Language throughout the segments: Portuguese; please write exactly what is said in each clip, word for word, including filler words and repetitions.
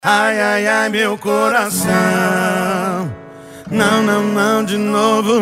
Ai, ai, ai, meu coração. Não, não, não, de novo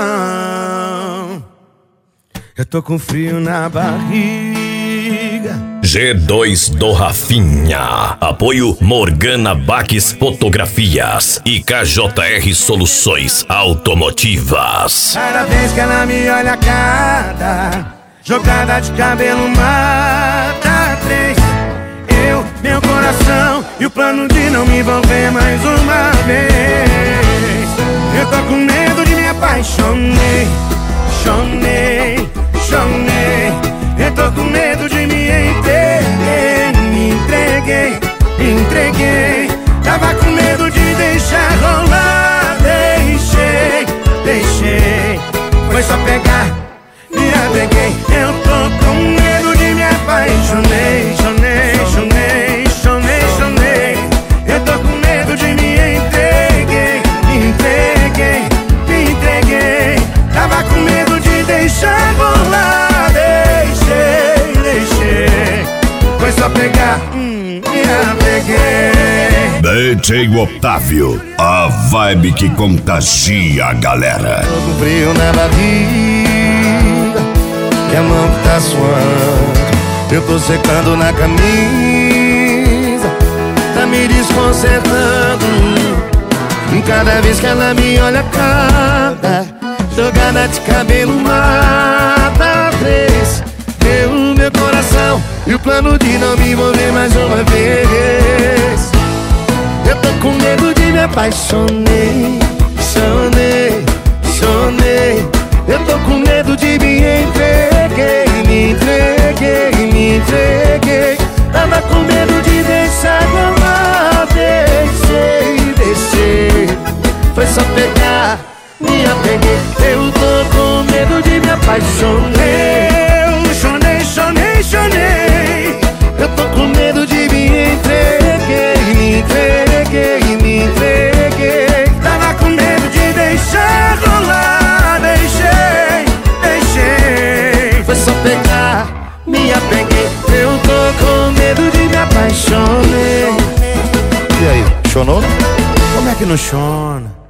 não. Eu tô com frio na barriga. G dois do Rafinha. Apoio Morgana Baques Fotografias e K J R Soluções Automotivas. Cada vez que ela me olha, cada jogada de cabelo mata três. Eu, meu coração e o plano de não me envolver mais uma vez. Eu tô com medo de me apaixonei, chonei, chonei. Eu tô com medo de me entreguei, me entreguei, me entreguei. Tava com medo de deixar rolar, deixei, deixei. Foi só pegar, me apeguei. Eu tô com medo de me apaixonei, chonei, chonei, chonei, chonei. Eu tô com medo de me entreguei, me entreguei, me entreguei. Tava com medo de deixar rolar, deixei, deixei. Foi só pegar, hum, me apeguei. D J Otávio, a vibe que contagia a galera. Tô com frio na barriga e a mão que tá suando. Eu tô secando na camisa, tá me desconcertando. E cada vez que ela me olha, cada jogada de cabelo mata três. Eu, meu coração e o plano de não me envolver mais uma vez. Eu tô com medo de me apaixonei, chonei, chonei. Eu tô com medo de me entreguei, me entreguei, me entreguei. Tava com medo de deixar rolar, deixei, deixei. Foi só pegar, me apeguei. Eu tô com medo de me apaixonei. Eu chonei, chonei, chonei. Eu tô com medo de me entreguei, me entreguei, me entreguei. Tava com medo de deixar rolar, deixei, deixei. Foi só pegar, me apeguei. Eu tô com medo de me apaixonei. E aí, chonou? Como é que não chona?